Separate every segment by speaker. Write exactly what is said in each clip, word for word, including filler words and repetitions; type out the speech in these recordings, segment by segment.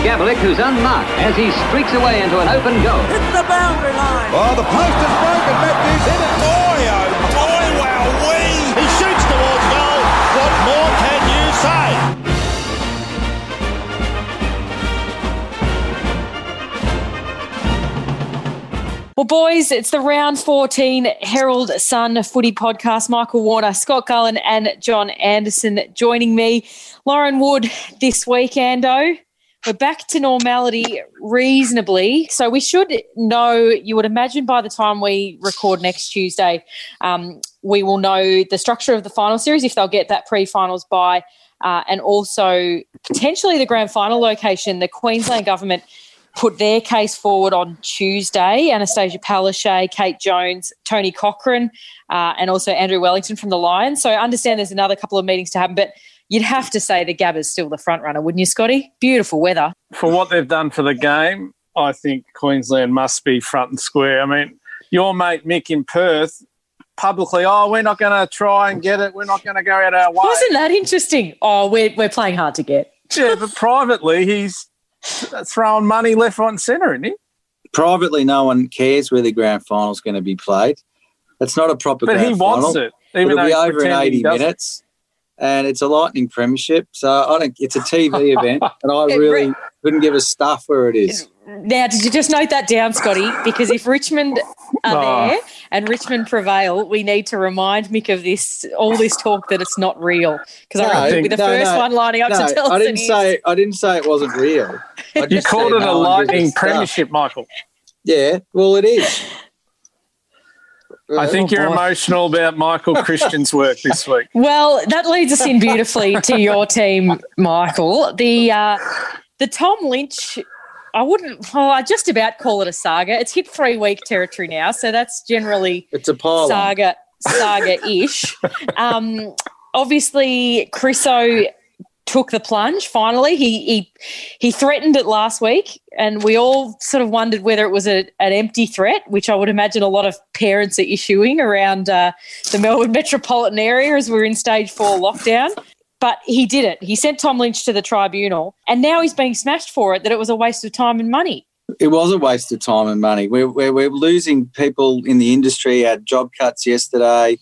Speaker 1: Gavlik, who's unmarked as he streaks away into an open goal.
Speaker 2: Hits the boundary line.
Speaker 3: Oh, the post is broken. Matthews hit it.
Speaker 4: Boy, oh boy, wow-wee. He shoots towards goal. What more can you say?
Speaker 5: Well, boys, it's the round fourteen Herald Sun footy podcast. Michael Warner, Scott Gullen and John Anderson joining me. Lauren Wood this week, Ando. We're back to normality reasonably. So we should know, you would imagine by the time we record next Tuesday, um, we will know the structure of the final series, if they'll get that pre-finals bye, uh, and also potentially the grand final location. The Queensland government put their case forward on Tuesday. Anastasia Palaszczuk, Kate Jones, Tony Cochrane, uh, and also Andrew Wellington from the Lions. So I understand there's another couple of meetings to happen, but you'd have to say the Gabba's still the front runner, wouldn't you, Scotty? Beautiful weather.
Speaker 6: For what they've done for the game, I think Queensland must be front and square. I mean, your mate Mick in Perth publicly, oh, we're not going to try and get it. We're not going to go out our way.
Speaker 5: Wasn't that interesting? Oh, we're we're playing hard to get.
Speaker 6: Yeah, but privately he's throwing money left, right and centre, isn't he?
Speaker 7: Privately, no one cares where the grand final's going to be played. It's not a proper
Speaker 6: but
Speaker 7: grand final.
Speaker 6: But he wants it. Even
Speaker 7: It'll
Speaker 6: though
Speaker 7: be over in eighty minutes. And it's a Lightning premiership, so I don't. It's a T V event, and I really couldn't give a stuff where it is.
Speaker 5: Now, did you just note that down, Scotty? Because if Richmond are
Speaker 6: Oh.
Speaker 5: there and Richmond prevail, we need to remind Mick of this, all this talk that it's not real. Because
Speaker 7: No,
Speaker 5: I think with the
Speaker 7: no,
Speaker 5: first
Speaker 7: no,
Speaker 5: one lining up
Speaker 7: no,
Speaker 5: to tell
Speaker 7: I
Speaker 5: us
Speaker 7: didn't
Speaker 5: it is.
Speaker 7: say. I didn't say it wasn't real. I
Speaker 6: You
Speaker 7: just
Speaker 6: called
Speaker 7: said
Speaker 6: it a
Speaker 7: no one gives
Speaker 6: Lightning
Speaker 7: stuff.
Speaker 6: premiership, Michael.
Speaker 7: Yeah, well, it is.
Speaker 6: I think
Speaker 7: Oh,
Speaker 6: you're
Speaker 7: boy.
Speaker 6: emotional about Michael Christian's work this week.
Speaker 5: Well, that leads us in beautifully to your team, Michael. The uh, the Tom Lynch, I wouldn't, well, I just about call it a saga. It's hit three-week territory now, so that's generally
Speaker 7: It's a pile.
Speaker 5: saga, saga-ish. um, obviously, Chriso took the plunge finally. He, he he threatened it last week, and we all sort of wondered whether it was a, an empty threat, which I would imagine a lot of parents are issuing around uh, the Melbourne metropolitan area as we're in stage four lockdown. But he did it. He sent Tom Lynch to the tribunal, and now he's being smashed for it, that it was a waste of time and money.
Speaker 7: It was a waste of time and money. We're, we're, we're losing people in the industry. Had job cuts yesterday.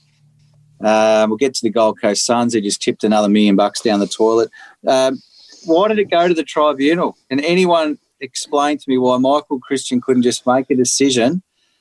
Speaker 7: Um, we'll get to the Gold Coast Suns. They just tipped another million bucks down the toilet. Um, why did it go to the tribunal? Can anyone explain to me why Michael Christian couldn't just make a decision,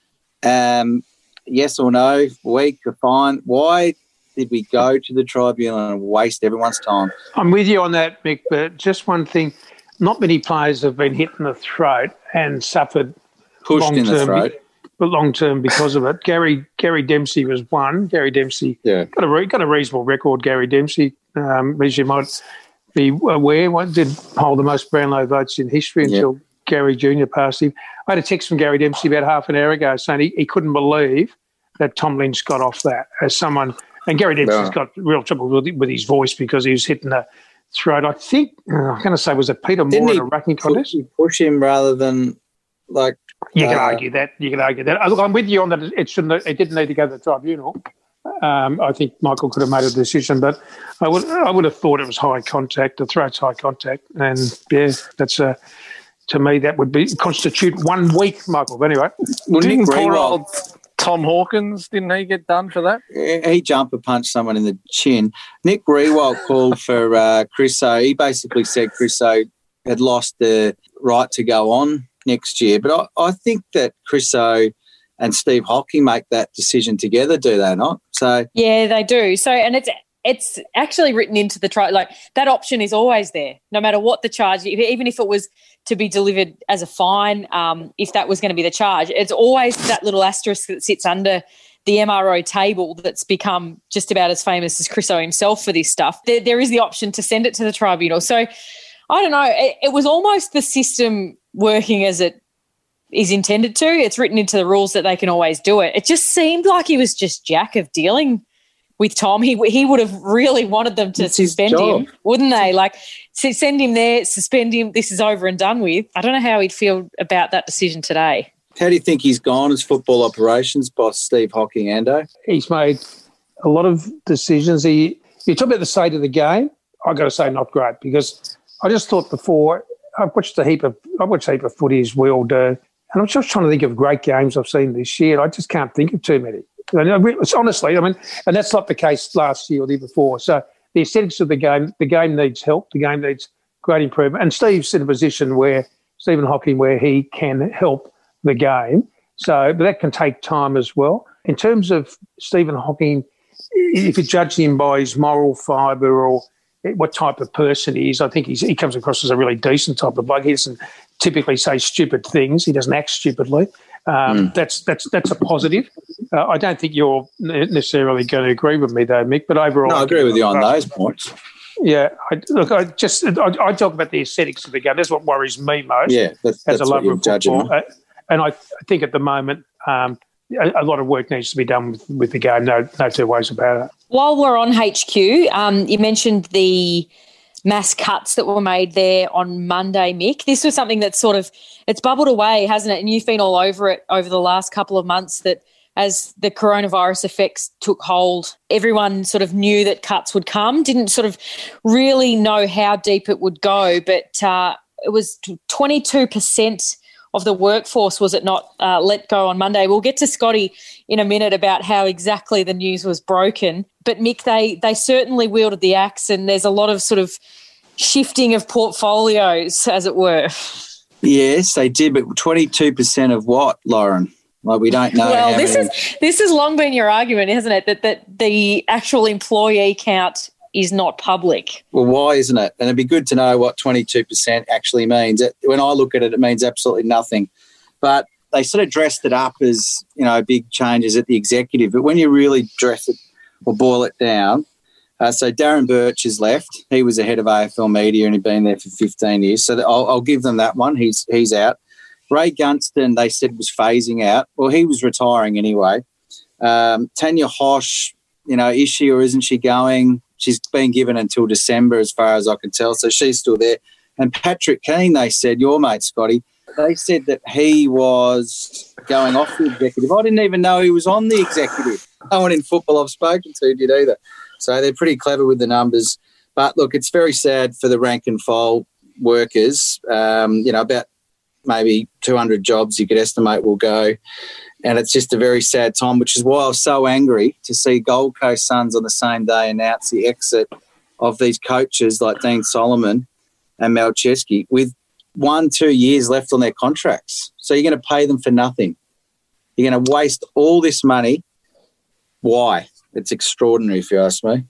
Speaker 7: um, yes or no, week or fine? Why did we go to the tribunal and waste everyone's time?
Speaker 8: I'm with you on that, Mick, but just one thing. Not many players have been hit in the throat and suffered
Speaker 7: Pushed in the
Speaker 8: long-term-
Speaker 7: throat.
Speaker 8: but long term because of it. Gary Gary Dempsey was one. Gary Dempsey
Speaker 7: Yeah.
Speaker 8: got a re- got a reasonable record. Gary Dempsey, um, as you might be aware, one did hold the most Brownlow votes in history until Gary Junior passed him. I had a text from Gary Dempsey about half an hour ago saying he, he couldn't believe that Tom Lynch got off that as someone. And Gary Dempsey's
Speaker 7: No.
Speaker 8: got real trouble with, with his voice because he was hitting the throat. I think uh, I'm going to say was it Peter
Speaker 7: Didn't
Speaker 8: Moore
Speaker 7: he
Speaker 8: in a rucking
Speaker 7: push,
Speaker 8: contest?
Speaker 7: push him rather than like?
Speaker 8: You can
Speaker 7: uh,
Speaker 8: argue that. You can argue that. Uh, Look, I'm with you on that. It shouldn't. It didn't need to go to the tribunal. Um, I think Michael could have made a decision, but I would. I would have thought it was high contact. The throat's high contact, and yeah, that's a. To me, that would be constitute one week, Michael. But anyway,
Speaker 7: Well, Nick
Speaker 6: Didn't poor
Speaker 7: Greenwald,
Speaker 6: old Tom Hawkins, didn't he get done for that?
Speaker 7: he jumper punched someone in the chin. Nick Greenwald called for uh, Chriso. He basically said Chriso had lost the right to go on next year. But I, I think that Chriso and Steve Hocking make that decision together, do they not? So
Speaker 5: Yeah, they do. So, and it's it's actually written into the trial. Like that option is always there, no matter what the charge. Even if it was to be delivered as a fine, um, if that was going to be the charge, it's always that little asterisk that sits under the M R O table that's become just about as famous as Chriso himself for this stuff. There, there is the option to send it to the tribunal. So I don't know. It, it was almost the system working as it is intended to. It's written into the rules that they can always do it. It just seemed like he was just jack of dealing with Tom. He he would have really wanted them to
Speaker 7: It's his
Speaker 5: suspend
Speaker 7: job.
Speaker 5: him, wouldn't they? Like s- send him there, suspend him. This is over and done with. I don't know how he'd feel about that decision today.
Speaker 7: how do you think he's gone as football operations boss, Steve Hocking, Ando?
Speaker 8: he's made a lot of decisions. He you talk about the state of the game. I got to say, not great because I just thought before I've watched a heap of I've watched a heap of footy as well, uh, and I'm just trying to think of great games I've seen this year. I just can't think of too many. And it's honestly, I mean, and that's not the case last year or the year before. So the aesthetics of the game, the game needs help. The game needs great improvement. And Steve's in a position where Stephen Hocking, where he can help the game. So, but that can take time as well. In terms of Stephen Hocking, if you judge him by his moral fibre or what type of person he is, I think he's, he comes across as a really decent type of bloke. He doesn't typically say stupid things. He doesn't act stupidly. Um, mm. That's that's that's a positive. Uh, I don't think you're necessarily going to agree with me, though, Mick. But overall,
Speaker 7: no, I agree with you on those points.
Speaker 8: Yeah, I, look, I just I, I talk about the aesthetics of the game. That's what worries me most.
Speaker 7: Yeah, that's,
Speaker 8: as
Speaker 7: that's
Speaker 8: a lover of football, uh,
Speaker 7: on.
Speaker 8: and I think at the moment um, a, a lot of work needs to be done with, with the game. No, no two ways about it.
Speaker 5: While we're on H Q, um, you mentioned the mass cuts that were made there on Monday, Mick. This was something that sort of, it's bubbled away, hasn't it? And you've been all over it over the last couple of months that as the coronavirus effects took hold, everyone sort of knew that cuts would come, didn't sort of really know how deep it would go, but uh, it was twenty-two percent of the workforce, was it not, uh, let go on Monday. We'll get to Scotty in a minute about how exactly the news was broken. But, Mick, they they certainly wielded the axe, and there's a lot of sort of shifting of portfolios, as it were.
Speaker 7: Yes, they did, but twenty-two percent of what, Lauren? Like, we don't know.
Speaker 5: Well,
Speaker 7: how
Speaker 5: this
Speaker 7: many...
Speaker 5: is this has long been your argument, hasn't it, that, that the actual employee count is not public.
Speaker 7: Well, why isn't it? And it'd be good to know what twenty-two percent actually means. It, when I look at it, it means absolutely nothing. But they sort of dressed it up as, you know, big changes at the executive. But when you really dress it or boil it down, uh, so Darren Birch has left. He was the head of A F L Media and he'd been there for fifteen years. So I'll, I'll give them that one. He's he's out. Ray Gunston, they said, was phasing out. Well, he was retiring anyway. Um, Tanya Hosh, you know, is she or isn't she going? She's been given until December as far as I can tell, so she's still there. And Patrick Keane, they said, your mate, Scotty, they said that he was going off the executive. I didn't even know he was on the executive. No one in football I've spoken to did either. So they're pretty clever with the numbers. But, look, it's very sad for the rank and file workers. Um, you know, about maybe two hundred jobs you could estimate will go. And it's just a very sad time, which is why I was so angry to see Gold Coast Suns on the same day announce the exit of these coaches like Dean Solomon and Malcheski with one, two years left on their contracts. So you're going to pay them for nothing. You're going to waste all this money. Why? It's extraordinary, if you ask me.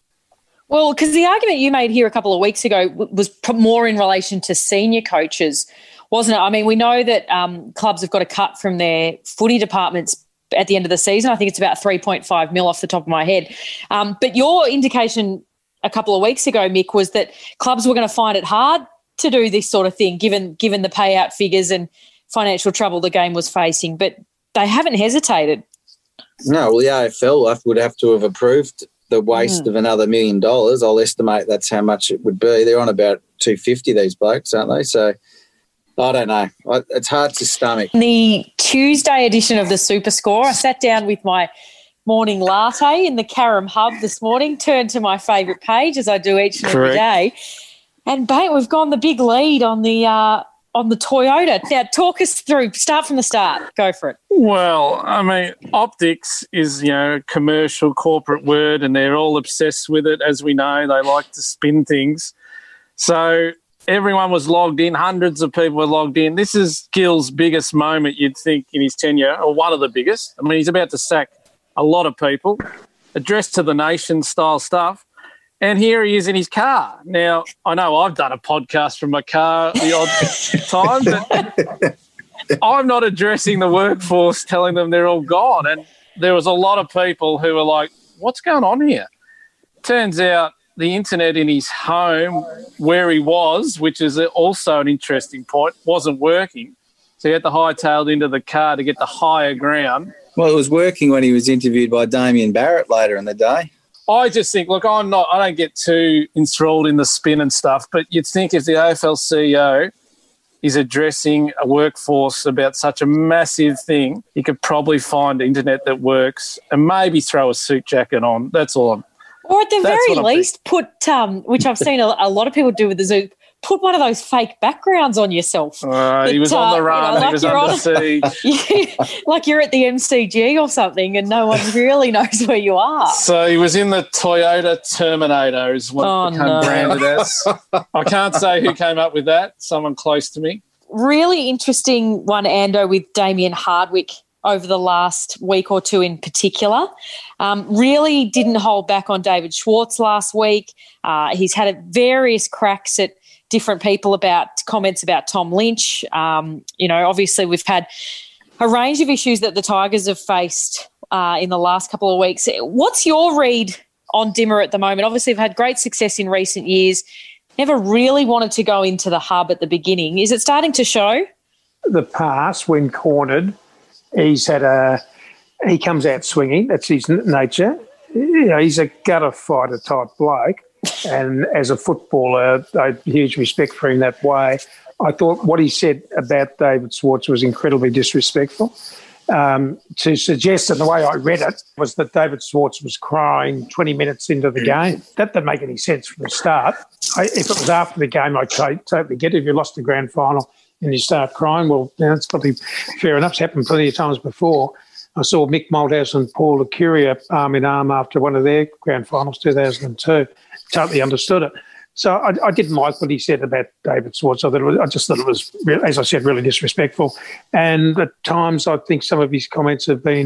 Speaker 5: Well, because the argument you made here a couple of weeks ago was more in relation to senior coaches, wasn't it? I mean, we know that um, clubs have got to cut from their footy departments at the end of the season. I think it's about three point five mil off the top of my head. Um, but your indication a couple of weeks ago, Mick, was that clubs were going to find it hard to do this sort of thing, given given the payout figures and financial trouble the game was facing. But they haven't hesitated.
Speaker 7: No, well, the A F L would have to have approved the waste mm. of another million dollars. I'll estimate that's how much it would be. They're on about two hundred fifty, these blokes, aren't they? So I don't know. It's hard to stomach.
Speaker 5: The Tuesday edition of the Super Score, I sat down with my morning latte in the Carrum Hub this morning, turned to my favourite page, as I do each and every day, and, mate, we've gone the big lead on the uh, on the Toyota. Now, talk us through. Start from the start. Go for it.
Speaker 6: Well, I mean, optics is, you know, a commercial corporate word, and they're all obsessed with it. As we know, they like to spin things. So everyone was logged in. Hundreds of people were logged in. This is Gill's biggest moment, you'd think, in his tenure, or one of the biggest. I mean, he's about to sack a lot of people, addressed to the nation style stuff. And here he is in his car. Now, I know I've done a podcast from my car the odd time, but I'm not addressing the workforce, telling them they're all gone. And there was a lot of people who were like, what's going on here? Turns out the internet in his home where he was, which is also an interesting point, wasn't working. So he had to hightail into the car to get the higher ground.
Speaker 7: Well, it was working when he was interviewed by Damien Barrett later in the day.
Speaker 6: I just think, look, I'm not, I don't get too enthralled in the spin and stuff, but you'd think if the A F L C E O is addressing a workforce about such a massive thing, he could probably find internet that works and maybe throw a suit jacket on. That's all I'm
Speaker 5: Or at the very least, put, um, which I've seen a, a lot of people do with the Zoom, put one of those fake backgrounds on yourself.
Speaker 6: Uh, he
Speaker 5: that,
Speaker 6: was on the
Speaker 5: uh,
Speaker 6: run.
Speaker 5: You know,
Speaker 6: he
Speaker 5: like
Speaker 6: was
Speaker 5: you're
Speaker 6: under
Speaker 5: on,
Speaker 6: siege.
Speaker 5: like you're at the M C G or something and no one really knows where you are.
Speaker 6: So he was in the Toyota Terminator is what
Speaker 5: Oh,
Speaker 6: it became
Speaker 5: no.
Speaker 6: branded as. I can't say who came up with that. Someone close to me.
Speaker 5: Really interesting one, Ando, with Damien Hardwick over the last week or two in particular. Um, really didn't hold back on David Schwartz last week. Uh, he's had a various cracks at different people about comments about Tom Lynch. Um, you know, obviously we've had a range of issues that the Tigers have faced uh, in the last couple of weeks. What's your read on Dimmer at the moment? Obviously, they've had great success in recent years. Never really wanted to go into the hub at the beginning. Is it starting to show?
Speaker 8: The pass, when cornered, he's had a he comes out swinging. That's his n- nature. You know, he's a gutter fighter type bloke, and as a footballer, I have huge respect for him that way. I thought what he said about David Schwartz was incredibly disrespectful. Um, to suggest, and the way I read it, was that David Schwartz was crying twenty minutes into the game. That didn't make any sense from the start. I, if it was after the game, I t- totally get it. If you lost the grand final and you start crying, well, you know, it's probably fair enough. It's happened plenty of times before. I saw Mick Malthouse and Paul Lucuria arm in arm after one of their grand finals, two thousand two. Totally understood it. So I, I didn't like what he said about David Schwartz. I, thought it was, I just thought it was, as I said, really disrespectful. And at times I think some of his comments have been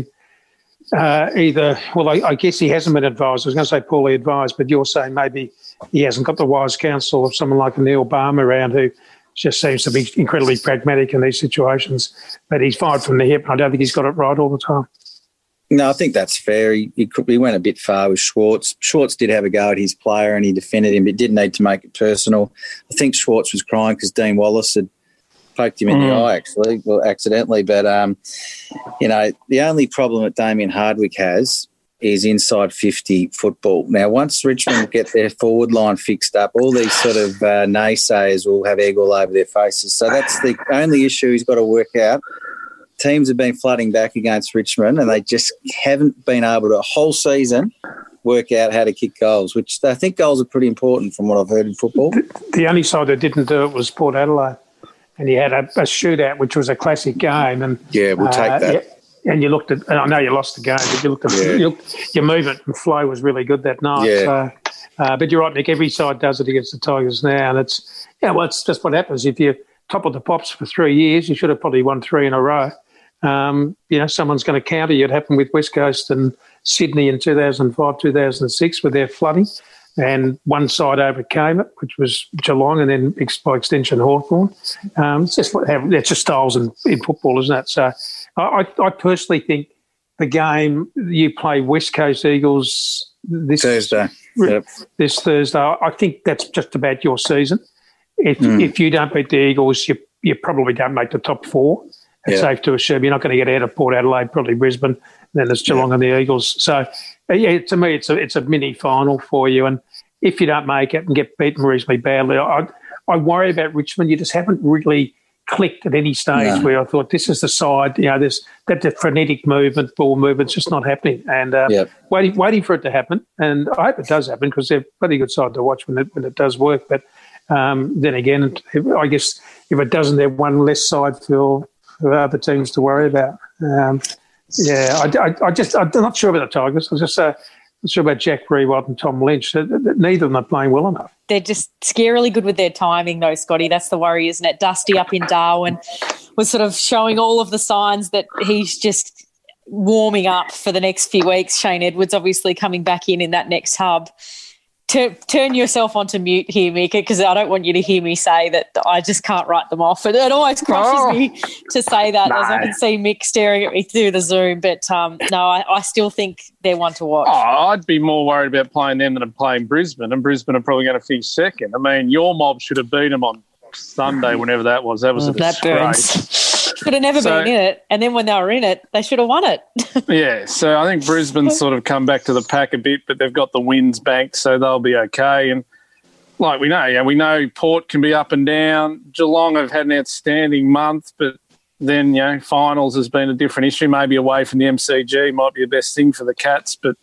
Speaker 8: uh, either, well, I, I guess he hasn't been advised. I was going to say poorly advised, but you're saying maybe he hasn't got the wise counsel of someone like Neil Balmer around who just seems to be incredibly pragmatic in these situations. But he's fired from the hip, and I don't think he's got it right all the time.
Speaker 7: No, I think that's fair. He, he, could, he went a bit far with Schwartz. Schwartz did have a go at his player and he defended him, but did need to make it personal. I think Schwartz was crying because Dean Wallace had poked him in mm. the eye, actually, well, accidentally. But, um, you know, the only problem that Damien Hardwick has is inside fifty football. Now, once Richmond get their forward line fixed up, all these sort of uh, naysayers will have egg all over their faces. So that's the only issue he's got to work out. Teams have been flooding back against Richmond and they just haven't been able to, a whole season, work out how to kick goals, which I think goals are pretty important from what I've heard in football.
Speaker 8: The, the only side that didn't do it was Port Adelaide. And you had a, a shootout, which was a classic game. And
Speaker 7: yeah, we'll take
Speaker 8: uh,
Speaker 7: that.
Speaker 8: Yeah, and you looked at, and I know you lost the game, but you looked at
Speaker 7: yeah.
Speaker 8: you looked, your movement and flow was really good that night.
Speaker 7: Yeah.
Speaker 8: So, uh, but you're right, Nick, every side does it against the Tigers now. And it's, yeah, well, it's just what happens. If you're top of the pops for three years, you should have probably won three in a row. Um, you know, someone's going to counter you. It happened with West Coast and Sydney in two thousand five, two thousand six with their flooding, and one side overcame it, which was Geelong, and then by extension Hawthorn. Um, it's just it's just styles in, in football, isn't it? So I, I personally think the game you play West Coast Eagles this
Speaker 7: Thursday, yep.
Speaker 8: this Thursday, I think that's just about your season. If mm. if you don't beat the Eagles, you you probably don't make the top four. It's yeah. safe to assume you're not going to get out of Port Adelaide, probably Brisbane, and then there's Geelong yeah. and the Eagles. So, yeah, to me, it's a it's a mini final for you. And if you don't make it and get beaten reasonably badly, I I worry about Richmond. You just haven't really clicked at any stage no. where I thought this is the side. You know, this that the frenetic movement, ball movement's just not happening. And uh, yep. waiting waiting for it to happen. And I hope it does happen because they're a pretty good side to watch when it when it does work. But um, then again, I guess if it doesn't, they're one less side for. for other teams to worry about. Um, yeah, I, I, I just, I'm not sure about the Tigers. I was just uh, not sure about Jack Rewalt and Tom Lynch. Neither of them are playing well enough.
Speaker 5: They're just scarily good with their timing, though, Scotty. That's the worry, isn't it? Dusty up in Darwin was sort of showing all of the signs that he's just warming up for the next few weeks. Shane Edwards obviously coming back in in that next hub. Turn, turn yourself onto mute here, Mika, because I don't want you to hear me say that I just can't write them off. It, it always crushes oh. me to say that, no. as I can see Mick staring at me through the Zoom. But, um, no, I, I still think they're one to watch.
Speaker 6: Oh, I'd be more worried about playing them than playing Brisbane, and Brisbane are probably going to finish second. I mean, your mob should have beat them on Sunday, whenever that was. That was a
Speaker 5: that
Speaker 6: disgrace.
Speaker 5: Burns. Should have never so, been in it, and then when they were in it, they should have won it.
Speaker 6: yeah, so I think Brisbane's sort of come back to the pack a bit, but they've got the wins banked, so they'll be okay. And like we know, yeah, we know Port can be up and down. Geelong have had an outstanding month, but then, you know, finals has been a different issue. Maybe away from the M C G might be the best thing for the Cats, but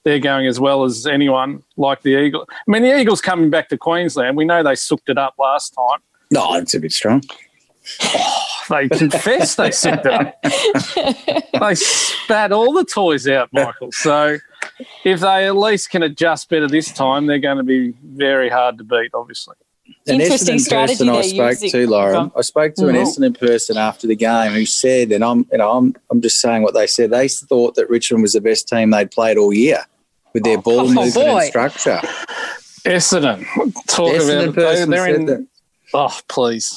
Speaker 6: they're going as well as anyone like the Eagles. I mean, the Eagles coming back to Queensland, we know they sooked it up last time.
Speaker 7: No, it's a bit strong.
Speaker 6: Oh, they confessed they sooked it up. They spat all the toys out, Michael. So if they at least can adjust better this time, they're going to be very hard to beat, obviously.
Speaker 7: An
Speaker 5: Interesting
Speaker 7: Essendon
Speaker 5: strategy
Speaker 7: person I
Speaker 5: they're
Speaker 7: spoke
Speaker 5: using.
Speaker 7: to, Lauren. I spoke to an
Speaker 5: Mhm.
Speaker 7: Essendon person after the game who said, and I'm, you know, I'm, I'm just saying what they said. They thought that Richmond was the best team they'd played all year with their ball
Speaker 5: oh,
Speaker 7: movement
Speaker 5: boy.
Speaker 7: and structure.
Speaker 6: Essendon, talk
Speaker 7: Essendon
Speaker 6: about
Speaker 7: person
Speaker 6: they're
Speaker 7: said
Speaker 6: in.
Speaker 7: that.
Speaker 6: Oh, please.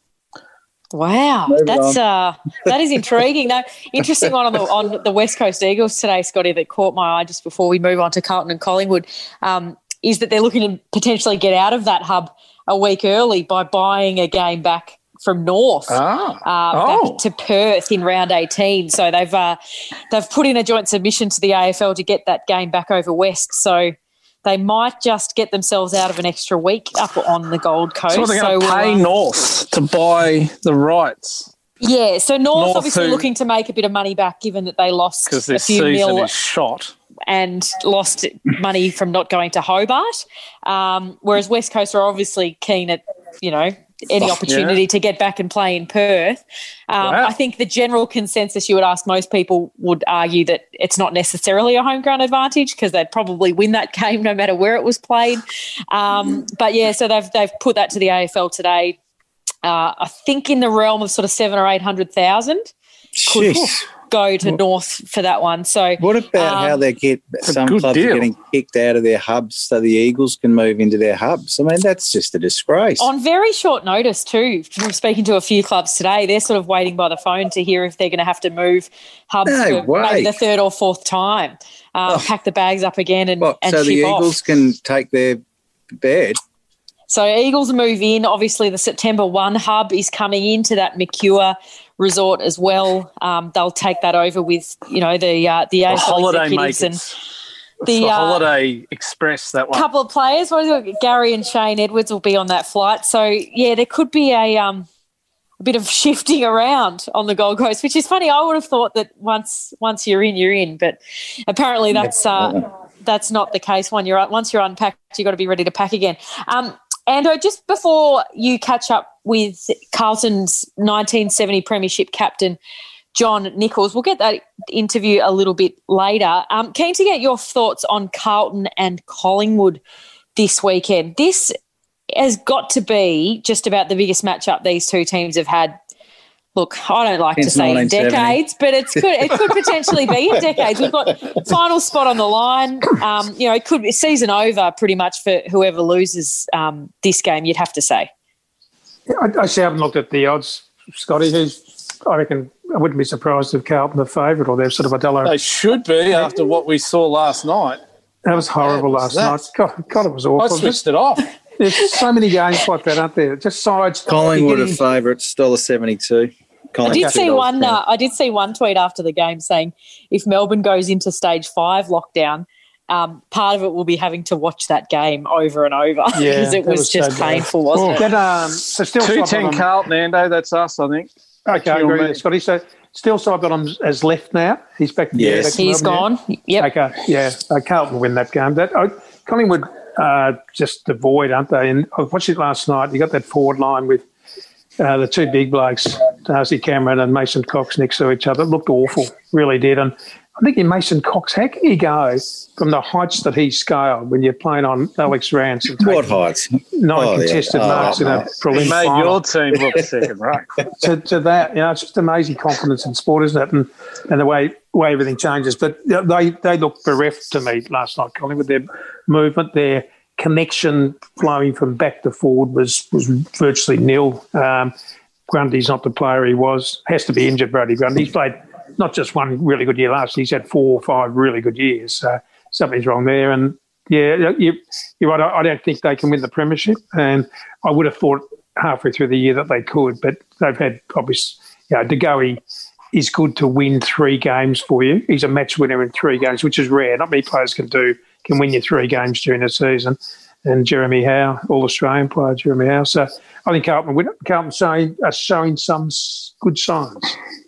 Speaker 5: Wow,
Speaker 7: Move
Speaker 5: that's
Speaker 7: on.
Speaker 5: uh, that is intriguing. No, interesting one on the on the West Coast Eagles today, Scotty, that caught my eye just before we move on to Carlton and Collingwood, um, is that they're looking to potentially get out of that hub a week early by buying a game back from North
Speaker 6: Ah.
Speaker 5: uh,
Speaker 6: Oh.
Speaker 5: back to Perth in round eighteen. So they've uh, they've put in a joint submission to the A F L to get that game back over West. So they might just get themselves out of an extra week up on the Gold Coast.
Speaker 6: So they're going to
Speaker 5: we'll,
Speaker 6: pay
Speaker 5: uh,
Speaker 6: North to buy the rights
Speaker 5: Yeah, so North,
Speaker 6: North
Speaker 5: obviously
Speaker 6: who-
Speaker 5: looking to make a bit of money back given that they lost
Speaker 6: because
Speaker 5: a
Speaker 6: their
Speaker 5: few
Speaker 6: season
Speaker 5: mil
Speaker 6: is shot.
Speaker 5: and lost money from not going to Hobart. Um, whereas West Coast are obviously keen at, you know, any opportunity
Speaker 6: yeah.
Speaker 5: to get back and play in Perth. Um,
Speaker 6: Wow.
Speaker 5: I think the general consensus you would ask most people would argue that it's not necessarily a home ground advantage because they'd probably win that game no matter where it was played. Um, but, yeah, so they've they've put that to the A F L today. Uh, I think in the realm of sort of seven or eight hundred thousand could
Speaker 7: Jeez.
Speaker 5: go to North for that one. So
Speaker 7: What about
Speaker 5: um,
Speaker 7: how they get some
Speaker 6: good
Speaker 7: clubs
Speaker 6: deal.
Speaker 7: are getting kicked out of their hubs so the Eagles can move into their hubs? I mean, that's just a disgrace.
Speaker 5: on very short notice too, from speaking to a few clubs today, they're sort of waiting by the phone to hear if they're going to have to move hubs
Speaker 7: No
Speaker 5: for
Speaker 7: way.
Speaker 5: maybe the third or fourth time, um,
Speaker 7: Oh.
Speaker 5: pack the bags up again and,
Speaker 7: What,
Speaker 5: and
Speaker 7: so
Speaker 5: ship
Speaker 7: the
Speaker 5: off.
Speaker 7: Eagles can take their bed?
Speaker 5: So Eagles move in. Obviously, the September first hub is coming into that Mercure resort as well. Um, they'll take that over with, you know, the uh, the
Speaker 6: The
Speaker 5: A F L
Speaker 6: holiday
Speaker 5: executives and
Speaker 6: makers.
Speaker 5: the,
Speaker 6: the
Speaker 5: uh,
Speaker 6: holiday express, that
Speaker 5: a
Speaker 6: one.
Speaker 5: couple of players. What is it? Gary and Shane Edwards will be on that flight. So yeah, there could be a um, a bit of shifting around on the Gold Coast, which is funny. I would have thought that once once you're in, you're in, but apparently that's uh, that's not the case. When you're once you're unpacked, you've got to be ready to pack again. Um, Ando, just before you catch up with Carlton's nineteen seventy Premiership captain, John Nichols, we'll get that interview a little bit later. Um, keen to get your thoughts on Carlton and Collingwood this weekend. This has got to be just about the biggest matchup these two teams have had. Look, I don't like
Speaker 7: Since
Speaker 5: to say in
Speaker 7: nineteen seventy.
Speaker 5: decades, but it's good. It could potentially be in decades. We've got final spot on the line. Um, you know, it could be season over pretty much for whoever loses um, this game, you'd have to say.
Speaker 8: I, I still haven't looked at the odds, Scotty. Who's, I reckon I wouldn't be surprised if Carlton the favourite or they're sort of a dollar.
Speaker 6: They should be after what we saw last night.
Speaker 8: That was horrible
Speaker 6: What was
Speaker 8: last
Speaker 6: that?
Speaker 8: night. God, God, it was
Speaker 6: I
Speaker 8: awful.
Speaker 6: switched it off.
Speaker 8: There's so many games like that, aren't there? Just sides.
Speaker 7: Collingwood
Speaker 8: you're
Speaker 7: are
Speaker 8: getting-
Speaker 7: favourites, one dollar seventy-two.
Speaker 5: I did see one. Uh, I did see one tweet after the game saying if Melbourne goes into stage five lockdown, um, part of it will be having to watch that game over and over because
Speaker 8: Yeah,
Speaker 5: it
Speaker 8: that
Speaker 5: was,
Speaker 8: was
Speaker 5: just
Speaker 8: so bad.
Speaker 5: painful, wasn't it?
Speaker 8: That, um, so still
Speaker 6: two
Speaker 8: side
Speaker 6: ten
Speaker 8: bottom-
Speaker 6: Carlton, Ando, that's us, I think.
Speaker 8: Okay, I
Speaker 6: You
Speaker 8: agree
Speaker 6: and
Speaker 8: with
Speaker 6: me.
Speaker 8: Scotty. So still side bottom has left now. He's back.
Speaker 7: Yes.
Speaker 8: back to
Speaker 5: He's
Speaker 8: Melbourne,
Speaker 5: gone. Yep.
Speaker 8: yeah? Okay, yeah. Uh, Carlton win that game. That uh, Collingwood uh, just devoid, aren't they? And I watched it last night. You got that forward line with uh, the two big blokes, Darcy Cameron and Mason Cox, next to each other. It looked awful, really did. And I think in Mason Cox, how can you go from the heights that he scaled when you're playing on Alex Rance and
Speaker 7: What
Speaker 8: take
Speaker 7: heights?
Speaker 8: nine
Speaker 7: Oh, yeah.
Speaker 8: contested
Speaker 7: Oh,
Speaker 8: marks in a
Speaker 7: mate.
Speaker 8: prelim
Speaker 6: He made
Speaker 8: final?
Speaker 6: your team look second rate.
Speaker 8: to, to that, you know, it's just amazing confidence in sport, isn't it? And and the way way everything changes. But you know, they they looked bereft to me last night, Colin, with their movement, their connection flowing from back to forward was was virtually nil. Um, Grundy's not the player he was. Has to be injured, Brody Grundy. He's played not just one really good year last year. He's had four or five really good years. So something's wrong there. And yeah, you, you're right. I, I don't think they can win the premiership. And I would have thought halfway through the year that they could, but they've had obviously, you know, De Goey is good to win three games for you. He's a match winner in three games, which is rare. Not many players can do, can win you three games during the season. And Jeremy Howe, All-Australian player, Jeremy Howe. So I think Carlton, Carlton showing, are showing some s- good signs.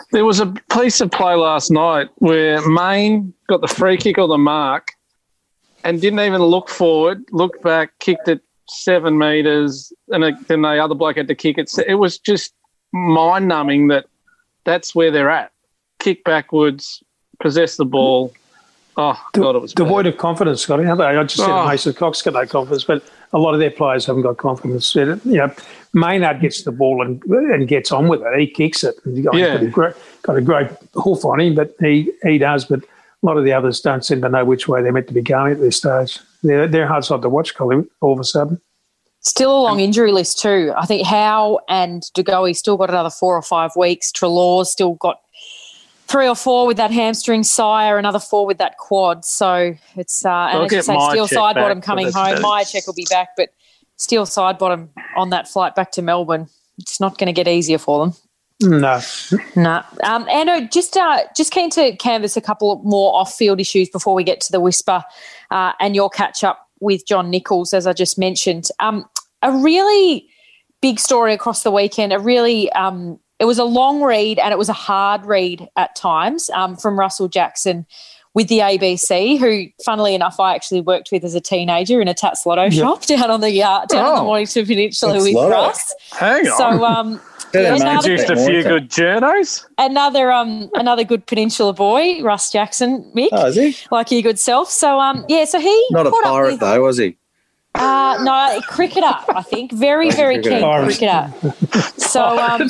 Speaker 6: There was a piece of play last night where Main got the free kick or the mark and didn't even look forward, looked back, kicked it seven metres, and then the other bloke had to kick it. It was just mind-numbing that that's where they're at. Kick backwards, possess the ball. Oh, God, it was
Speaker 8: devoid
Speaker 6: bad.
Speaker 8: of confidence, Scotty. Aren't they? I just said
Speaker 6: Oh.
Speaker 8: Mason Cox got no confidence, but a lot of their players haven't got confidence. You know, Maynard gets the ball and and gets on with it. He kicks it. He's got,
Speaker 6: Yeah.
Speaker 8: got, a great, got a great hoof on him, but he, he does. But a lot of the others don't seem to know which way they're meant to be going at this stage. They're, they're hard side to watch, Colin, all of a sudden.
Speaker 5: Still a long injury list too. I think Howe and De Goey still got another four or five weeks. Trelaw's still got three or four with that hamstring. Sire, another four with that quad. So it's, uh, and
Speaker 6: I'll
Speaker 5: as you
Speaker 6: get
Speaker 5: say, Steel
Speaker 6: Myercheck
Speaker 5: Sidebottom
Speaker 6: back,
Speaker 5: coming
Speaker 6: but
Speaker 5: home.
Speaker 6: that's-
Speaker 5: Myercheck will be back, but Steel Sidebottom on that flight back to Melbourne. It's not going to get easier for them.
Speaker 8: No.
Speaker 5: No. Um, Ando, just uh, just keen to canvass a couple more off-field issues before we get to the Whisper uh, and your catch-up with John Nichols, as I just mentioned. Um, a really big story across the weekend, a really um, it was a long read and it was a hard read at times um, from Russell Jackson with the A B C, who, funnily enough, I actually worked with as a teenager in a Tats Lotto
Speaker 8: Yep.
Speaker 5: shop down on the uh, down on the
Speaker 6: Oh.
Speaker 5: Mornington Peninsula
Speaker 7: Tats
Speaker 5: with
Speaker 7: Lotto.
Speaker 5: Russ.
Speaker 6: Hang on.
Speaker 5: So um,
Speaker 7: Yeah, mate.
Speaker 5: another,
Speaker 6: Produced a few good journos.
Speaker 5: another um another good Peninsula boy, Russ Jackson, Mick,
Speaker 7: Oh, is he?
Speaker 5: like your good self. So um yeah, so he
Speaker 7: Not a
Speaker 5: caught up
Speaker 7: pirate,
Speaker 5: with-
Speaker 7: though, was he?
Speaker 5: Uh, no, a cricketer, I think. Very, very keen
Speaker 8: Cricketer.
Speaker 5: cricketer. So um,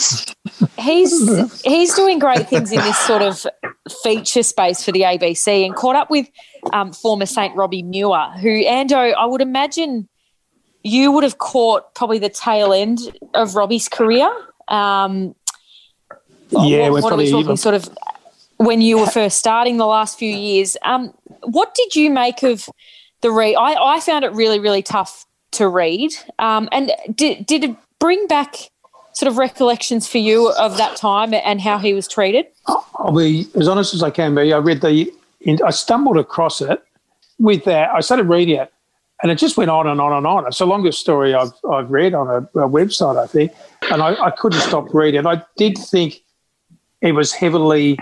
Speaker 5: he's he's doing great things in this sort of feature space for the A B C and caught up with um, former Saint Robbie Muir, who, Ando, I would imagine you would have caught probably the tail end of Robbie's career. Um,
Speaker 8: Yeah,
Speaker 5: what,
Speaker 8: we're
Speaker 5: what are we
Speaker 8: probably
Speaker 5: talking
Speaker 8: even.
Speaker 5: sort of when you were first starting the last few years. Um, what did you make of the read? I, I found it really, really tough to read. Um, and did, did it bring back sort of recollections for you of that time and how he was treated?
Speaker 8: I'll be as honest as I can be. I read the, I stumbled across it with that. I started reading it, and it just went on and on and on. It's the longest story I've I've read on a, a website, I think, and I, I couldn't stop reading. I did think it was heavily,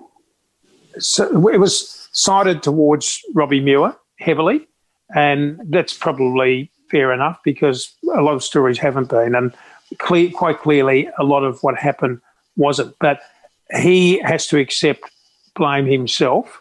Speaker 8: so it was sided towards Robbie Muir heavily, and that's probably fair enough because a lot of stories haven't been, and clear, quite clearly a lot of what happened wasn't. But he has to accept blame himself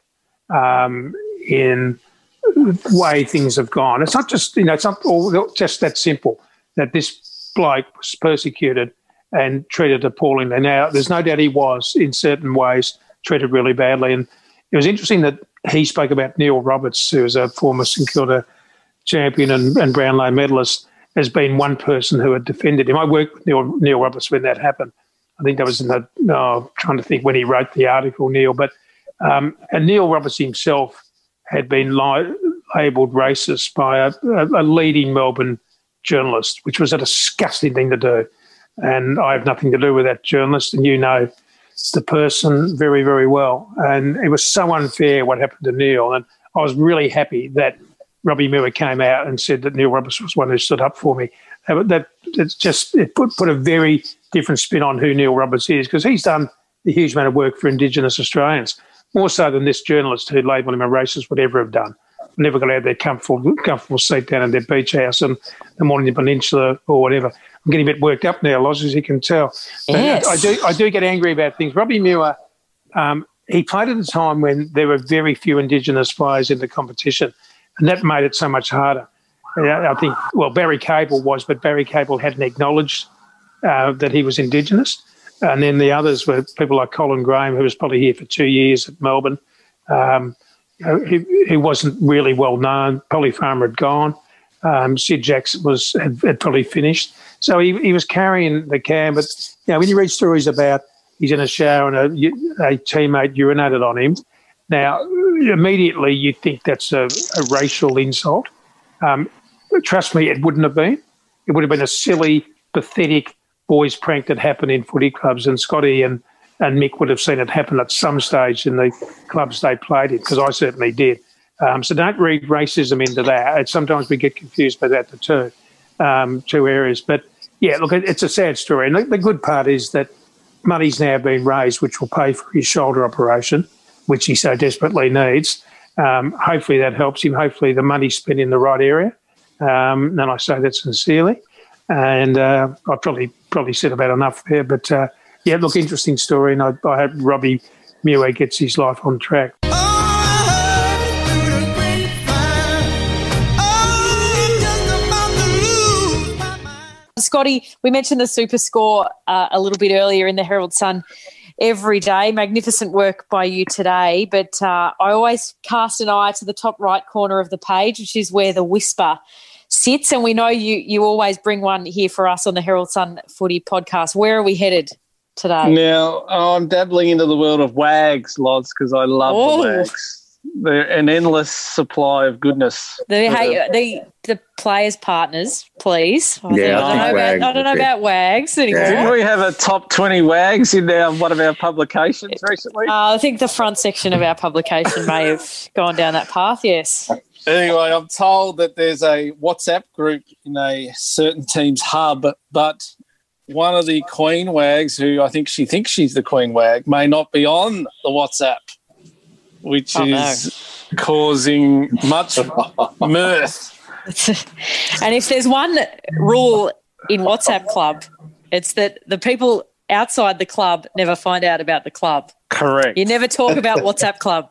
Speaker 8: um, in the way things have gone. It's not just, you know, it's not all just that simple that this bloke was persecuted and treated appallingly. Now, there's no doubt he was in certain ways treated really badly. And it was interesting that he spoke about Neil Roberts, who was a former St Kilda champion and, and Brownlow medalist, as being one person who had defended him. I worked with Neil, Neil Roberts when that happened. I think that was in the, oh, trying to think when he wrote the article, Neil. But um, and Neil Roberts himself had been li- labelled racist by a, a, a leading Melbourne journalist, which was a disgusting thing to do. And I have nothing to do with that journalist, and you know the person very, very well. And it was so unfair what happened to Neil. And I was really happy that Robbie Muir came out and said that Neil Roberts was one who stood up for me. That, that it's just it put put a very different spin on who Neil Roberts is, because he's done a huge amount of work for Indigenous Australians, more so than this journalist who labelled him a racist would ever have done. Never got out of their comfortable comfortable seat down in their beach house in the Mornington Peninsula or whatever. I'm getting a bit worked up now, Loz, as you can tell. But
Speaker 5: Yes.
Speaker 8: I do I do get angry about things. Robbie Muir, um, he played at a time when there were very few Indigenous players in the competition, and that made it so much harder. I think, well, Barry Cable was, but Barry Cable hadn't acknowledged uh, that he was Indigenous. And then the others were people like Colin Graham, who was probably here for two years at Melbourne. Um, you know, he, he wasn't really well known. Polly Farmer had gone. Um, Sid Jackson was had, had probably finished. So he, he was carrying the can. But you know, when you read stories about he's in a shower and a, a teammate urinated on him, now immediately you think that's a, a racial insult. Um, trust me, it wouldn't have been. It would have been a silly, pathetic boys' prank that happened in footy clubs, and Scotty and, and Mick would have seen it happen at some stage in the clubs they played in, because I certainly did. Um, so don't read racism into that. And sometimes we get confused by that, the two, um, two areas. But, yeah, look, it's a sad story. And the, the good part is that money's now been raised which will pay for his shoulder operation, which he so desperately needs. Um, hopefully that helps him. Hopefully the money's spent in the right area. Um, and I say that sincerely. And uh, I probably probably said about enough there. But, uh, yeah, look, interesting story. And I, I hope Robbie Muir gets his life on track.
Speaker 5: Scotty, we mentioned the Super Score uh, a little bit earlier in the Herald Sun every day. Magnificent work by you today. But uh, I always cast an eye to the top right corner of the page, which is where the Whisper sits. And we know you you always bring one here for us on the Herald Sun Footy podcast. Where are we headed today?
Speaker 6: Now, I'm dabbling into the world of wags, Loz, because I love
Speaker 5: Ooh.
Speaker 6: the wags. They're an endless supply of goodness.
Speaker 5: The, hey, the the players' partners, please. I
Speaker 7: Yeah,
Speaker 5: don't,
Speaker 7: I
Speaker 5: know
Speaker 7: think
Speaker 5: about,
Speaker 7: Wags
Speaker 5: I don't know
Speaker 7: would be-
Speaker 5: about Wags anymore.
Speaker 7: Yeah.
Speaker 6: Didn't we have a top twenty wags in our, one of our publications recently?
Speaker 5: Uh, I think the front section of our publication may have gone down that path, yes.
Speaker 6: Anyway, I'm told that there's a WhatsApp group in a certain team's hub, but one of the Queen Wags, who I think she thinks she's the Queen Wag, may not be on the WhatsApp, which
Speaker 5: Oh,
Speaker 6: is causing much mirth.
Speaker 5: And if there's one rule in WhatsApp Club, it's that the people outside the club never find out about the club.
Speaker 6: Correct.
Speaker 5: You never talk about WhatsApp Club.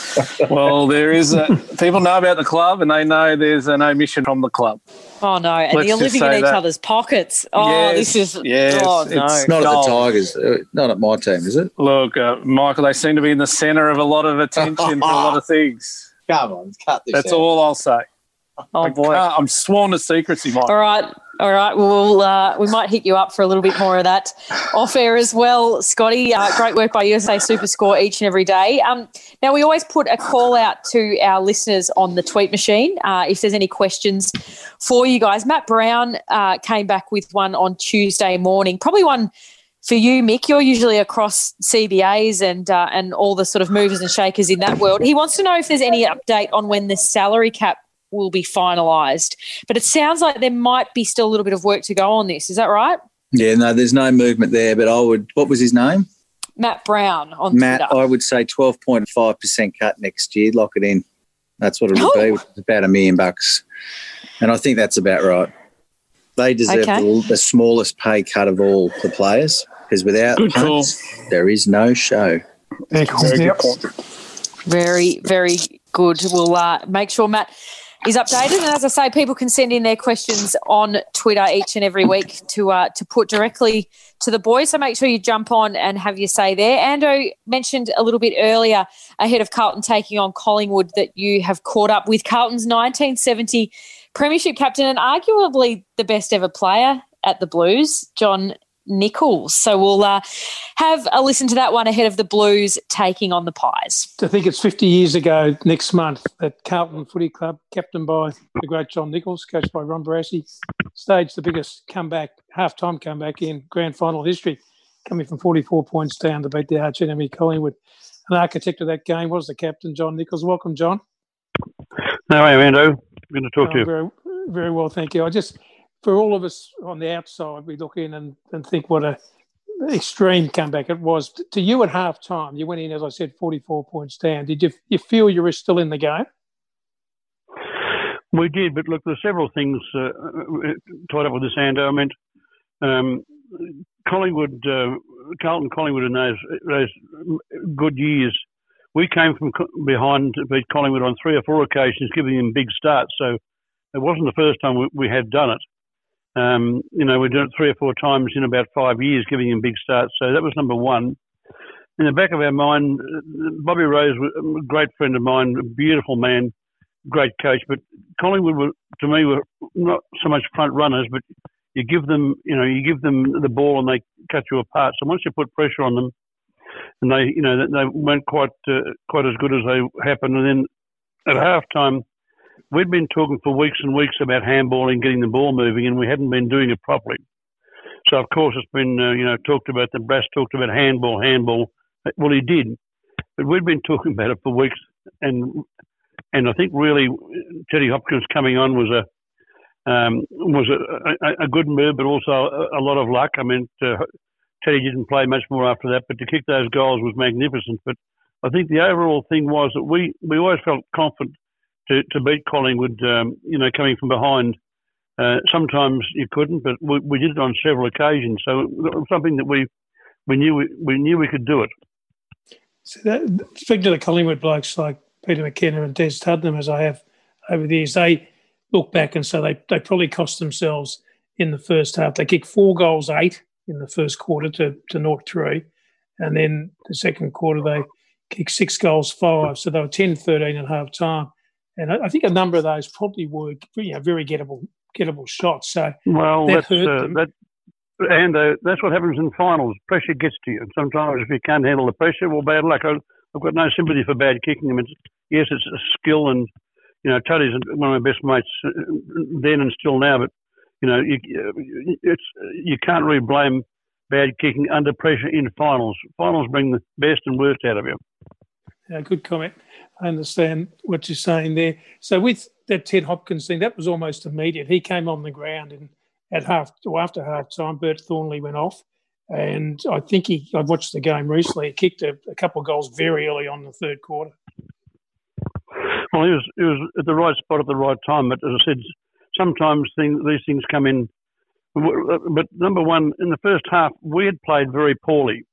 Speaker 6: Well, there is a, people know about the club and they know there's an omission from the club.
Speaker 5: Oh, no. And
Speaker 6: Let's
Speaker 5: you're
Speaker 6: just
Speaker 5: living in
Speaker 6: say
Speaker 5: each
Speaker 6: that.
Speaker 5: other's pockets. Oh,
Speaker 6: Yes,
Speaker 5: this is
Speaker 6: yes,
Speaker 5: oh, no.
Speaker 6: it's-
Speaker 7: Not at
Speaker 6: Gold.
Speaker 7: the Tigers. uh, Not at my team, is it?
Speaker 6: Look, uh, Michael, they seem to be in the centre of a lot of attention for a lot of things.
Speaker 7: Come on, cut this
Speaker 6: That's
Speaker 7: out.
Speaker 6: all I'll say.
Speaker 5: Oh,
Speaker 6: I
Speaker 5: boy.
Speaker 6: can't- I'm sworn to secrecy, Mike.
Speaker 5: All right. All right. Well, uh, we might hit you up for a little bit more of that off air as well, Scotty. Uh, great work by U S A Super Score each and every day. Um, now, we always put a call out to our listeners on the tweet machine uh, if there's any questions for you guys. Matt Brown uh, came back with one on Tuesday morning, probably one for you, Mick. You're usually across C B As and uh, and all the sort of movers and shakers in that world. He wants to know if there's any update on when the salary cap will be finalised. But it sounds like there might be still a little bit of work to go on this. Is that right?
Speaker 7: Yeah, no, there's no movement there, but I would, what was his name?
Speaker 5: Matt Brown on
Speaker 7: Matt,
Speaker 5: Twitter.
Speaker 7: I would say twelve point five percent cut next year. Lock it in. That's what it would
Speaker 5: Oh.
Speaker 7: be, which is about a million bucks. And I think that's about right. They deserve
Speaker 5: Okay.
Speaker 7: the, the smallest pay cut of all the players because without
Speaker 6: Good call.
Speaker 7: punts, there is no show.
Speaker 6: Very good point.
Speaker 5: Very, very good. We'll uh, make sure Matt is updated. And as I say, people can send in their questions on Twitter each and every week to uh, to put directly to the boys. So make sure you jump on and have your say there. Ando mentioned a little bit earlier ahead of Carlton taking on Collingwood that you have caught up with Carlton's nineteen seventy Premiership captain and arguably the best ever player at the Blues, John Nichols. So we'll uh, have a listen to that one ahead of the Blues taking on the Pies.
Speaker 8: I think it's fifty years ago next month that Carlton Footy Club, captained by the great John Nichols, coached by Ron Barassi, staged the biggest comeback, half-time comeback in grand final history, coming from forty-four points down to beat the arch enemy Collingwood. An architect of that game was the captain, John Nichols. Welcome, John.
Speaker 2: How are you, Ando? Good to talk to
Speaker 8: Oh,
Speaker 2: you.
Speaker 8: very, very well, thank you. I just, for all of us on the outside, we look in and, and think what a extreme comeback it was. To you at half time, you went in, as I said, forty-four points down. Did you you feel you were still in the game?
Speaker 2: We did, but look, there's several things uh, tied up with this, Ando. I mean, um, Collingwood, uh, Carlton Collingwood in those, those good years, we came from behind to beat Collingwood on three or four occasions, giving them big starts. So it wasn't the first time we, we had done it. Um, you know, we've done it three or four times in about five years, giving them big starts. So that was number one. In the back of our mind, Bobby Rose was a great friend of mine, a beautiful man, great coach. But Collingwood, were, to me, were not so much front runners, but you give them, you know, you give them the ball and they cut you apart. So once you put pressure on them, and they, you know, they weren't quite uh, quite as good as they happened. And then at half time, we'd been talking for weeks and weeks about handballing, getting the ball moving, and we hadn't been doing it properly. So, of course, it's been, uh, you know, talked about, the brass talked about handball, handball. Well, he did. But we'd been talking about it for weeks. And and I think really Teddy Hopkins coming on was a um, was a, a, a good move, but also a, a lot of luck. I mean, to, Teddy didn't play much more after that, but to kick those goals was magnificent. But I think the overall thing was that we, we always felt confident to, to beat Collingwood, um, you know, coming from behind. Uh, sometimes you couldn't, but we, we did it on several occasions. So it was something that we we knew we, we knew we could do it.
Speaker 8: So that, speaking to the Collingwood blokes like Peter McKenna and Des Tuddenham, as I have over the years, they look back and say they, they probably cost themselves in the first half. They kicked four goals, eight in the first quarter to, to zero three. And then the second quarter, they kicked six goals, five. So they were ten thirteen at half time. And I, I think a number of those probably were, you know, very gettable gettable shots. So
Speaker 2: well,
Speaker 8: that
Speaker 2: that's,
Speaker 8: hurt
Speaker 2: uh,
Speaker 8: them.
Speaker 2: That, and uh, that's what happens in finals. Pressure gets to you. And sometimes if you can't handle the pressure, well, bad luck. I, I've got no sympathy for bad kicking. I mean, it's, yes, it's a skill, and you know, Tuddy's one of my best mates then and still now. But you know, you, it's you can't really blame bad kicking under pressure in finals. Finals bring the best and worst out of you.
Speaker 8: Yeah, good comment. I understand what you're saying there. So with that Ted Hopkins thing, that was almost immediate. He came on the ground and at half or after half time, Bert Thornley went off. And I think he, I watched the game recently, he kicked a, a couple of goals very early on in the third quarter.
Speaker 2: Well, he was he was at the right spot at the right time. But as I said, sometimes things, these things come in. But number one, in the first half, we had played very poorly.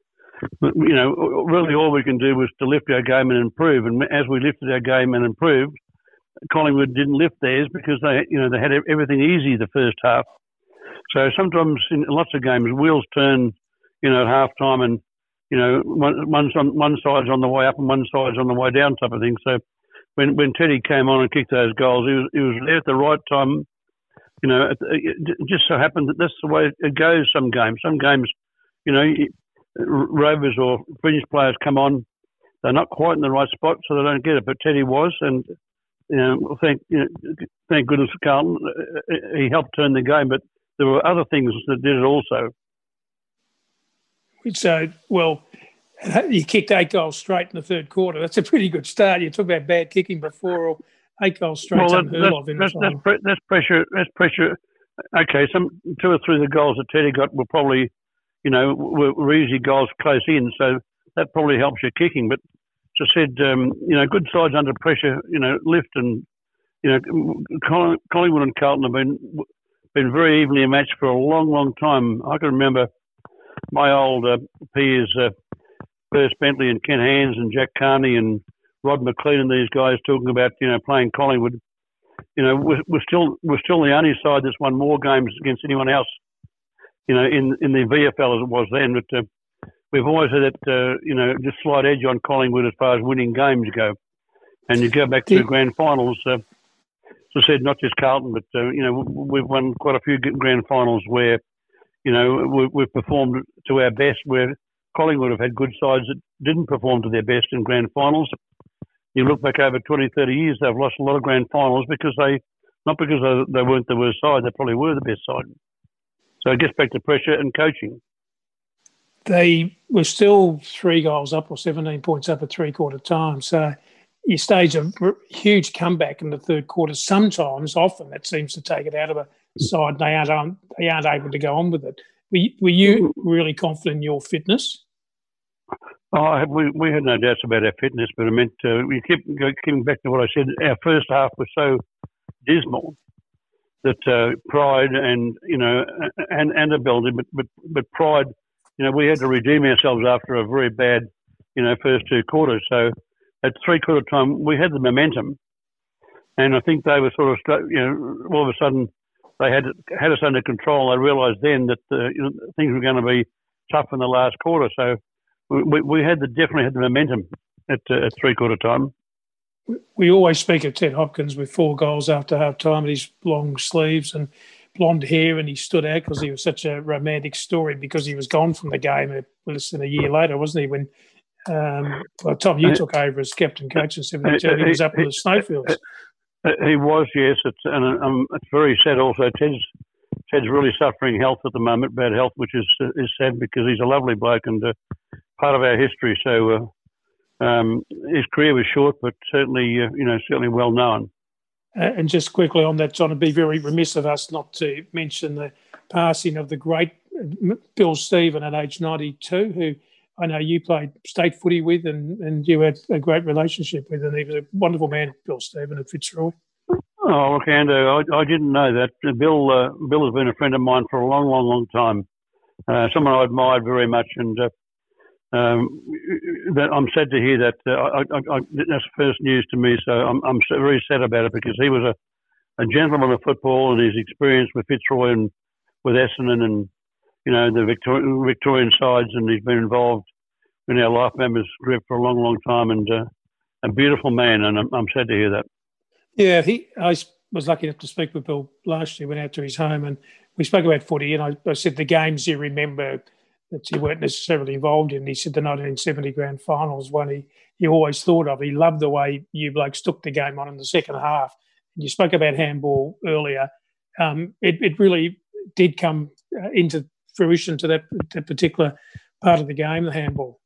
Speaker 2: You know, really all we can do was to lift our game and improve. And as we lifted our game and improved, Collingwood didn't lift theirs because they, you know, they had everything easy the first half. So sometimes in lots of games, wheels turn, you know, at half time, and you know, one one's on one side's on the way up and one side's on the way down, type of thing. So when when Teddy came on and kicked those goals, he was he was there at the right time. You know, it just so happened that that's the way it goes. Some games, some games, you know, rovers or fringe players come on, they're not quite in the right spot, so they don't get it. But Teddy was, and you know, thank you know, thank goodness for Carlton, he helped turn the game. But there were other things that did it also.
Speaker 8: So, well, you kicked eight goals straight in the third quarter. That's a pretty good start. You talk about bad kicking before, or eight goals straight well, unheard
Speaker 2: that,
Speaker 8: of in
Speaker 2: that's,
Speaker 8: the
Speaker 2: that's, pre- that's pressure. That's pressure. Okay, some two or three of the goals that Teddy got were probably, you know, were, were easy goals close in, so that probably helps your kicking. But as I said, um, you know, good sides under pressure, you know, lift, and you know, Collingwood and Carlton have been been very evenly matched for a long, long time. I can remember my old uh, peers, uh, Perce Bentley and Ken Hands and Jack Carney and Rod McLean and these guys talking about, you know, playing Collingwood. You know, we're, we're still we're still the only side that's won more games against anyone else, you know, in in the V F L as it was then. But uh, we've always had that, uh, you know, just slight edge on Collingwood as far as winning games go. And you go back to the grand finals, uh, as I said, not just Carlton, but, uh, you know, we've won quite a few grand finals where, you know, we, we've performed to our best, where Collingwood have had good sides that didn't perform to their best in grand finals. You look back over twenty, thirty years, they've lost a lot of grand finals because they, not because they, they weren't the worst side, they probably were the best side. So it gets back to pressure and coaching.
Speaker 8: They were still three goals up or seventeen points up at three-quarter time. So you stage a huge comeback in the third quarter. Sometimes, often, that seems to take it out of a side. They aren't, um, they aren't able to go on with it. Were you, were you really confident in your fitness?
Speaker 2: Oh, we we had no doubts about our fitness, but I meant uh, we keep coming back to what I said. Our first half was so dismal that uh, pride and you know and and ability, but but but pride, you know, we had to redeem ourselves after a very bad, you know, first two quarters. So at three quarter time, we had the momentum, and I think they were sort of, you know, all of a sudden they had had us under control. They realised then that uh, you know, things were going to be tough in the last quarter. So we, we had the definitely had the momentum at, uh, at three quarter time.
Speaker 8: We always speak of Ted Hopkins with four goals after half time, and his long sleeves and blonde hair, and he stood out because he was such a romantic story because he was gone from the game less than a year later, wasn't he? When um, by the time you took over as captain coach in seventy-two, he was up in the snowfields.
Speaker 2: He was, yes. It's and um, it's very sad. Also, Ted's Ted's really suffering health at the moment, bad health, which is is sad because he's a lovely bloke and uh, part of our history. So uh, um, his career was short, but certainly uh, you know certainly well known.
Speaker 8: Uh, and just quickly on that, John, it'd be very remiss of us not to mention the passing of the great Bill Stephen at age ninety-two, who I know you played state footy with and, and you had a great relationship with, and he was a wonderful man, Bill Stephen at Fitzroy.
Speaker 2: Oh, look, Ando, I, I didn't know that. Bill uh, Bill has been a friend of mine for a long, long, long time. Uh, someone I admired very much, and uh, um, that I'm sad to hear that. Uh, I, I, I, that's first news to me, so I'm, I'm very sad about it because he was a, a gentleman of football, and his experience with Fitzroy and with Essendon and, you know, the Victor- Victorian sides, and he's been involved in our life members group for a long, long time, and uh, a beautiful man, and I'm, I'm sad to hear that.
Speaker 8: Yeah, he. I was lucky enough to speak with Bill last year. Went out to his home and we spoke about footy. And I, I said the games you remember that you weren't necessarily involved in. He said the nineteen seventy grand final was one he, he always thought of. He loved the way you blokes took the game on in the second half. And you spoke about handball earlier. Um, it, it really did come uh, into fruition to that, that particular part of the game, the handball.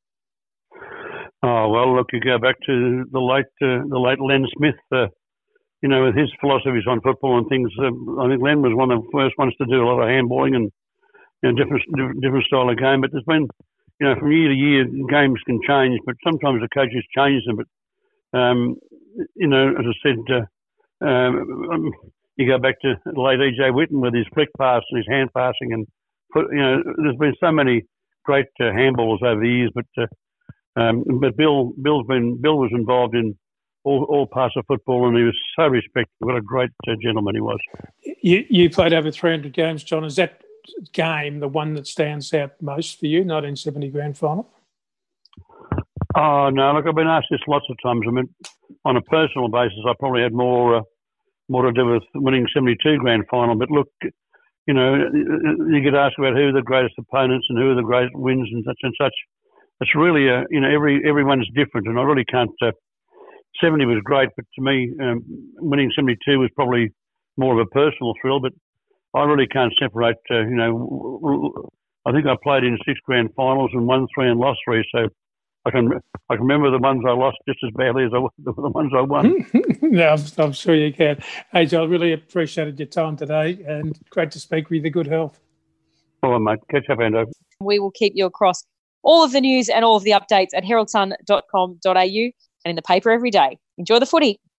Speaker 2: Oh well, look, you go back to the late uh, the late Len Smith. Uh, You know, with his philosophies on football and things, um, I think Len was one of the first ones to do a lot of handballing and, you know, different different style of game. But there's been, you know, from year to year, games can change, but sometimes the coaches change them. But, um, you know, as I said, uh, um, you go back to the late E J Whitten with his flick pass and his hand passing, and put, you know, there's been so many great uh, handballers over the years. But uh, um, but Bill Bill's been Bill was involved in All, all parts of football, and he was so respected. What a great uh, gentleman he was.
Speaker 8: You, you played over three hundred games, John. Is that game the one that stands out most for you, nineteen seventy grand final?
Speaker 2: Oh, no, look, I've been asked this lots of times. I mean, on a personal basis, I probably had more uh, more to do with winning seventy-two grand final. But look, you know, you get asked about who are the greatest opponents and who are the greatest wins and such and such. It's really, uh, you know, every everyone's different, and I really can't... Uh, seventy was great, but to me, um, winning seventy-two was probably more of a personal thrill. But I really can't separate. Uh, you know, I think I played in six grand finals and won three and lost three. So I can I can remember the ones I lost just as badly as I, the, the ones I won.
Speaker 8: No, I'm, I'm sure you can. Hey, Joel, really appreciated your time today, and great to speak with you. Good health.
Speaker 2: All right, mate. Catch up, Ando.
Speaker 5: We will keep you across all of the news and all of the updates at herald sun dot com dot a u and in the paper every day. Enjoy the footy.